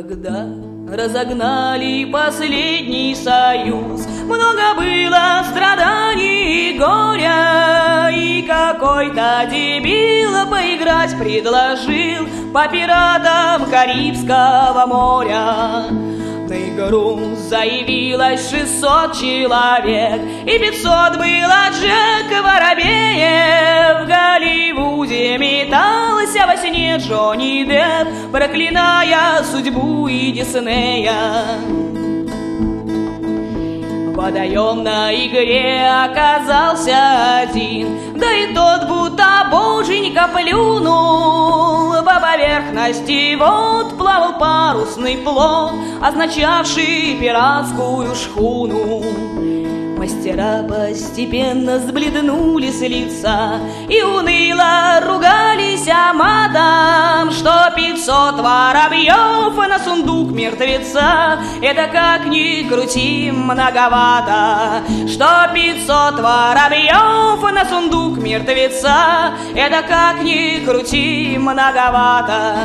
Когда разогнали последний союз, много было страданий и горя, и какой-то дебил поиграть предложил по пиратам Карибского моря. На игру заявилось 600 человек, и 500 было Джек Воробеев. В Голливуде метался во сне Джонни Депп, проклиная судьбу и Диснея. Водоем на игре оказался один, да и тот будто боженька плюнул. По поверхности вод плавал парусный плот, означавший пиратскую шхуну. Мастера постепенно сбледнули с лица и уныло ругались матом, что 500 воробьев на сундук мертвеца — это как ни крути многовато. Что 500 воробьев на сундук мертвеца — это как ни крути многовато.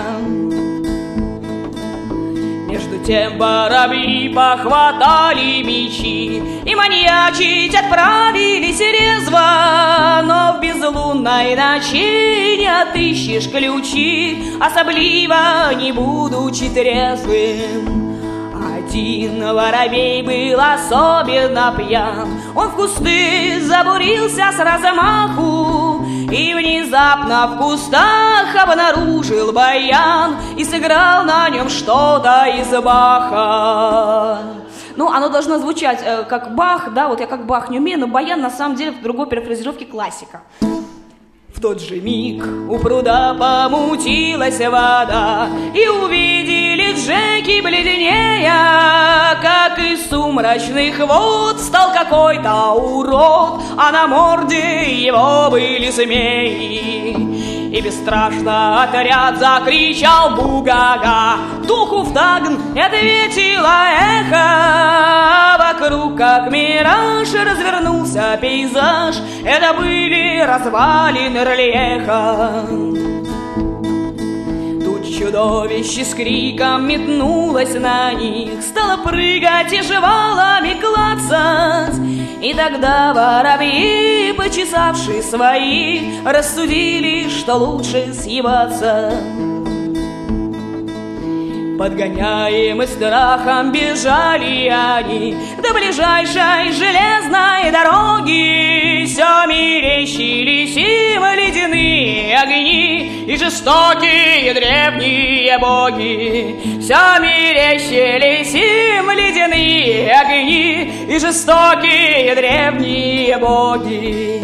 Между тем воробьи похватали мечи и маньячить отправились резво, но в безлунной ночи не отыщешь ключи, особливо не будучи трезвым. Один воробей был особенно пьян, он в кусты забурился с размаху и внезапно в кустах обнаружил баян и сыграл на нем что-то из Баха. Ну, оно должно звучать как Бах, да, вот я как Бах не умею, но баян на самом деле в другой перефразировке классика. В тот же миг у пруда помутилась вода, и увидели Джеки бледнее, как из сумрачных вод стал какой-то урод, а на морде его были змеи. И бесстрашно отряд закричал бугага, духу в тагн ответило эхо. Вокруг, как мираж, развернулся пейзаж, это были развалины рельефа. Тут чудовище с криком метнулось на них, стало прыгать и жвалами клацать. И тогда воробьи, почесавшие свои, рассудили, что лучше съебаться. Подгоняемые страхом бежали они до ближайшей железной дороги. Все мерещились им ледяные огни и жестокие древние боги. Все мерещились им ледяные огни и жестокие древние боги.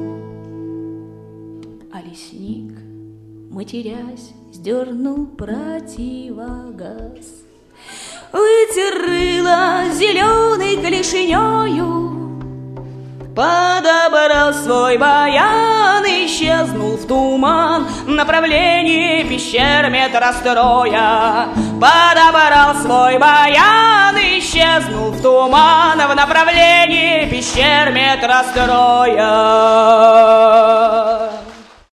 А лесник, матерясь, сдернул противогаз, вытер рыло зеленой клешнею, подобрал свой баян и исчезнул в туман в направлении пещер метростроя. Подобрал свой баян и исчезнул в туман в направлении пещер метростроя.